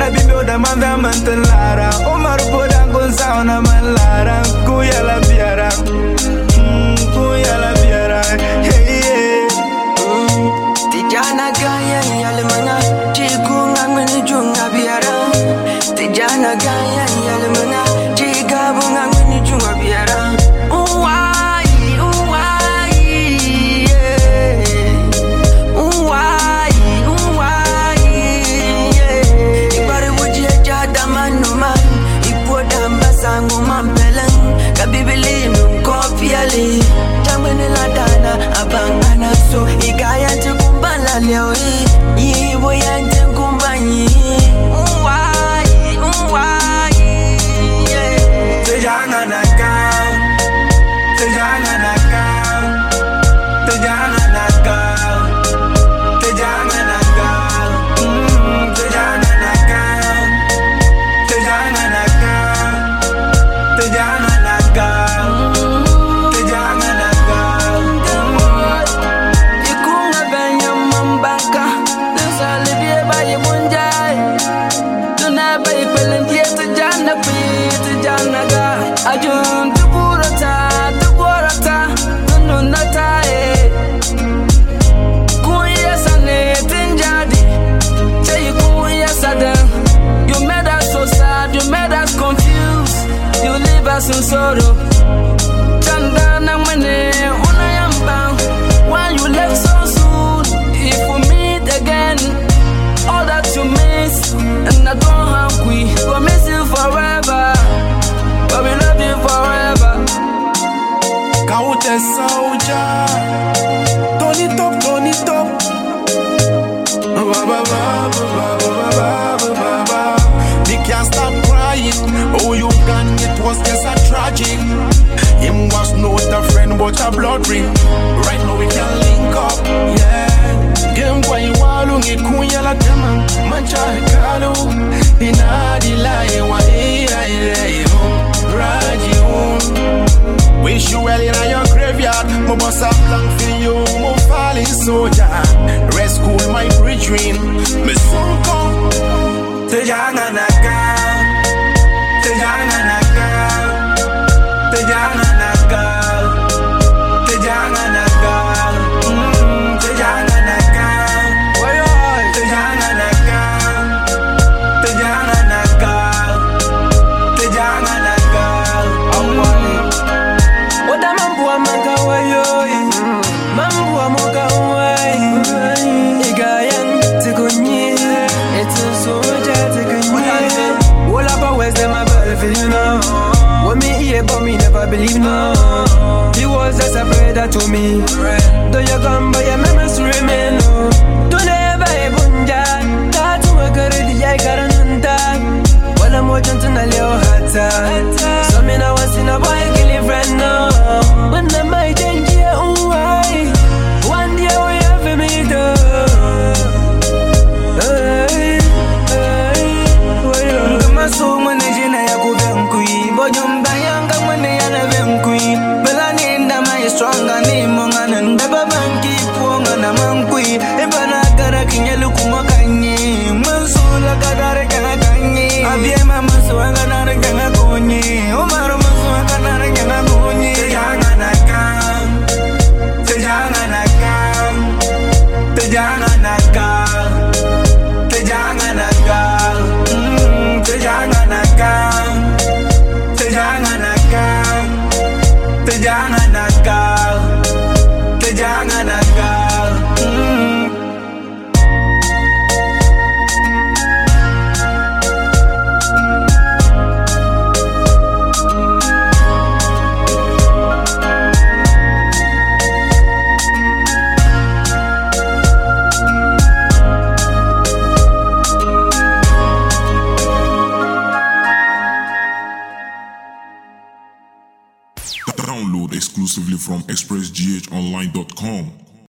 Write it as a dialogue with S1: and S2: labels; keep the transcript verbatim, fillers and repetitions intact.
S1: Baby builda man da mantan lara Omar podan kun sauna man lara Kuya la biara Kuya la biara Hey yeah
S2: Tijana gaya yale mana Chikunga mweni junga biara Tijana gaya yale mana Chikabunga mweni junga biara Uwai, uwai, yeah Uwai, uwai, yeah Ibare wujie jada manu man Ipoda mbasangu mampelang Kabibili mkopi ali Jamwene ladana abangana so Igaya tikumbala leo hii Iwo yante kumbanyi Uwai, uwai, yeah
S1: Tejana naka Tejana naka Tejana naka Tejana naka Tejana naka Tejana naka Tejana naka Tejana naka
S2: Ikunga benya mambaka Nusali bie bayi munjai Tuna bayi pelentie tejana pi Tejana ga Ajun tuburata Tuburata Tununata eh Kuya sane tinjadi Say kuya sadan You made us so sad You made us confused You leave us in sorrow Chanda na mene unayamba Why you left so soon If we meet again All that you miss And I don't have we We'll miss you forever But we love you forever
S1: Kaute soldier Tony top, Tony top Ba ba ba ba ba ba ba ba. We can't stop crying Oh you can, it was just a tragic Him was not a friend but a blood ring Right now we can link up, yeah Game boy walungi kunya la tema Mancha hekalu Inadi lae wa ira ira Raji um Wish you well in your graveyard Mo boss a blank for you Mo falling soldier Rest cool my brethren Me soon come Tejana naka Tejana naka Tejana naka Tejana naka Tejana naka Tejana naka Tejana naka Tejana naka
S2: Oda mambuwa manga wayo Mambuwa moga uwai Igayan tikonye It's a soldier tikonye All about where's them about for you now What me hear but me never believe no He was just a brother to me Though you come by your memories remain no Don't ever ebunja Tatu wakaridi ya ikaranunta Wala moja ntuna leo hata So me na wasi na boy kili friend no When I might change ya uwai One day we have to meet up Hey, hey,
S1: Kama so mwene jina ya kuvenkui Bojumba yanga mwene ya na venkui Bela ninda mai stronga ni monga nanda babanki puonga na mankui Ebana kara kinyelu kumakanye Mansula kadare kana kanye Abie mama suanga nare kana konye Umaru masuanga nare kana konye Tejana naka Tejana naka Tejana naka Tejana naka Tejana naka Tejana naka Tejana naka Tejana naka
S3: Download exclusively from express g h online dot com.